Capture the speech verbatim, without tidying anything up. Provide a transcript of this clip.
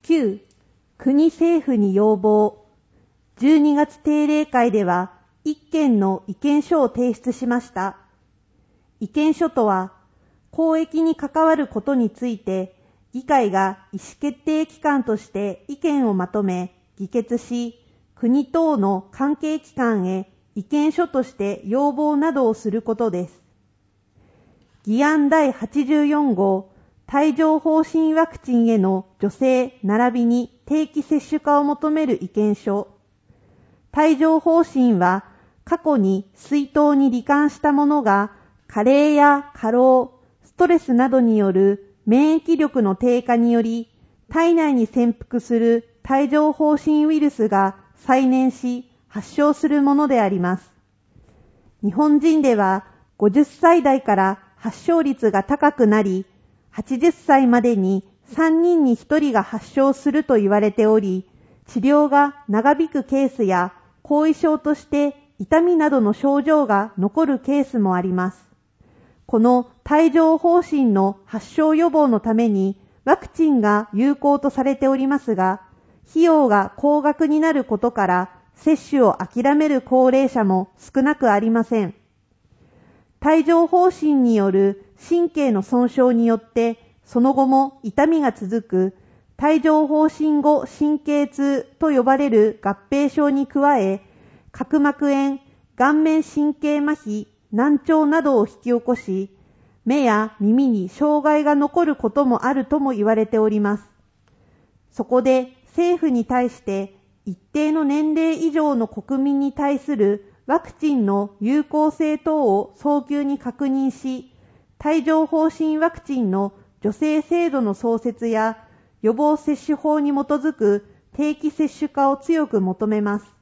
きゅう、国政府に要望。じゅうにがつ定例会ではいっけんの意見書を提出しました。意見書とは、公益に関わることについて、議会が意思決定機関として意見をまとめ、議決し、国等の関係機関へ意見書として要望などをすることです。議案だいはちじゅうよんごう、帯状疱疹ワクチンへの助成並びに定期接種化を求める意見書。帯状疱疹は過去に水筒に罹患した者が加齢や過労、ストレスなどによる免疫力の低下により体内に潜伏する帯状疱疹ウイルスが再燃し発症するものであります。日本人ではごじゅっさい代から発症率が高くなり、はちじゅっさいまでにさんにんにひとりが発症すると言われており、治療が長引くケースや後遺症として痛みなどの症状が残るケースもあります。この帯状疱疹の発症予防のためにワクチンが有効とされておりますが、費用が高額になることから接種を諦める高齢者も少なくありません。帯状疱疹による神経の損傷によってその後も痛みが続く帯状疱疹後神経痛と呼ばれる合併症に加え、角膜炎、顔面神経麻痺、難聴などを引き起こし、目や耳に障害が残ることもあるとも言われております。そこで政府に対して一定の年齢以上の国民に対するワクチンの有効性等を早急に確認し、帯状疱疹ワクチンの助成制度の創設や予防接種法に基づく定期接種化を強く求めます。